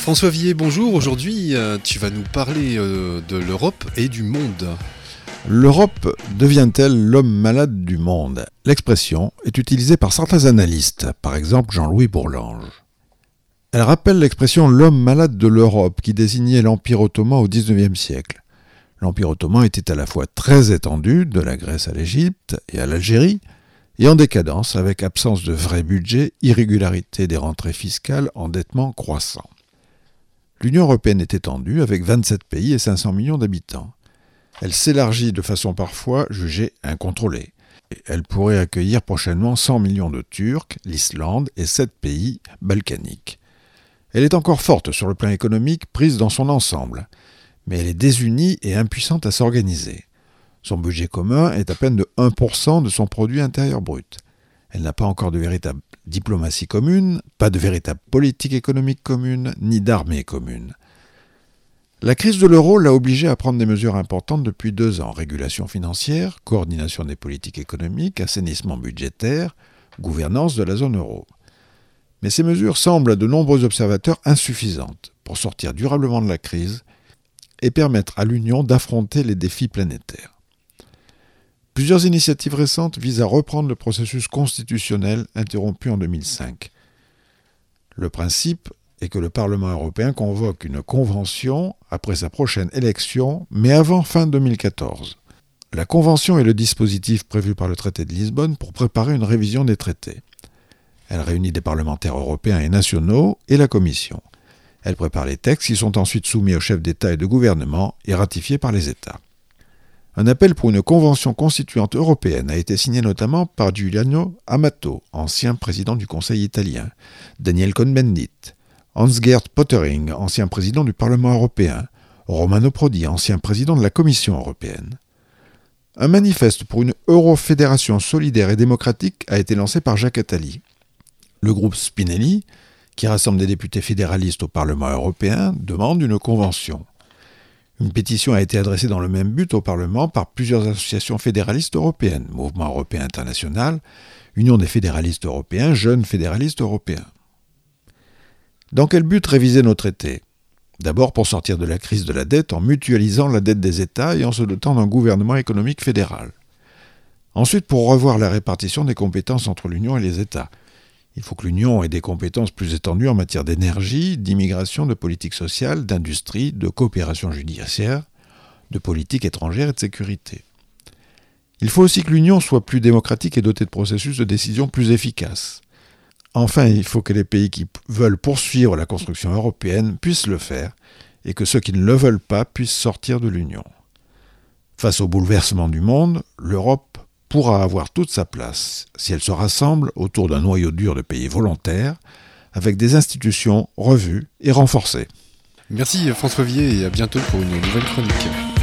François Villiers, bonjour. Aujourd'hui, tu vas nous parler de l'Europe et du monde. L'Europe devient-elle l'homme malade du monde ? L'expression est utilisée par certains analystes, par exemple Jean-Louis Bourlange. Elle rappelle l'expression « l'homme malade de l'Europe » qui désignait l'Empire ottoman au XIXe siècle. L'Empire ottoman était à la fois très étendu, de la Grèce à l'Égypte et à l'Algérie, et en décadence avec absence de vrai budget, irrégularité des rentrées fiscales, endettement croissant. L'Union européenne est étendue avec 27 pays et 500 millions d'habitants. Elle s'élargit de façon parfois jugée incontrôlée. Elle pourrait accueillir prochainement 100 millions de Turcs, l'Islande et 7 pays balkaniques. Elle est encore forte sur le plan économique, prise dans son ensemble, mais elle est désunie et impuissante à s'organiser. Son budget commun est à peine de 1% de son produit intérieur brut. Elle n'a pas encore de véritable diplomatie commune, pas de véritable politique économique commune, ni d'armée commune. La crise de l'euro l'a obligée à prendre des mesures importantes depuis 2 ans. Régulation financière, coordination des politiques économiques, assainissement budgétaire, gouvernance de la zone euro. Mais ces mesures semblent à de nombreux observateurs insuffisantes pour sortir durablement de la crise et permettre à l'Union d'affronter les défis planétaires. Plusieurs initiatives récentes visent à reprendre le processus constitutionnel interrompu en 2005. Le principe est que le Parlement européen convoque une convention après sa prochaine élection, mais avant fin 2014. La convention est le dispositif prévu par le traité de Lisbonne pour préparer une révision des traités. Elle réunit des parlementaires européens et nationaux et la Commission. Elle prépare les textes qui sont ensuite soumis aux chefs d'État et de gouvernement et ratifiés par les États. Un appel pour une convention constituante européenne a été signé notamment par Giuliano Amato, ancien président du Conseil italien, Daniel Cohn-Bendit, Hans-Gert Pöttering, ancien président du Parlement européen, Romano Prodi, ancien président de la Commission européenne. Un manifeste pour une eurofédération solidaire et démocratique a été lancé par Jacques Attali. Le groupe Spinelli, qui rassemble des députés fédéralistes au Parlement européen, demande une convention. Une pétition a été adressée dans le même but au Parlement par plusieurs associations fédéralistes européennes, Mouvement européen international, Union des fédéralistes européens, Jeunes fédéralistes européens. Dans quel but réviser nos traités ? D'abord pour sortir de la crise de la dette en mutualisant la dette des États et en se dotant d'un gouvernement économique fédéral. Ensuite pour revoir la répartition des compétences entre l'Union et les États. Il faut que l'Union ait des compétences plus étendues en matière d'énergie, d'immigration, de politique sociale, d'industrie, de coopération judiciaire, de politique étrangère et de sécurité. Il faut aussi que l'Union soit plus démocratique et dotée de processus de décision plus efficaces. Enfin, il faut que les pays qui veulent poursuivre la construction européenne puissent le faire et que ceux qui ne le veulent pas puissent sortir de l'Union. Face au bouleversement du monde, l'Europe pourra avoir toute sa place si elle se rassemble autour d'un noyau dur de pays volontaires avec des institutions revues et renforcées. Merci François Villiers et à bientôt pour une nouvelle chronique.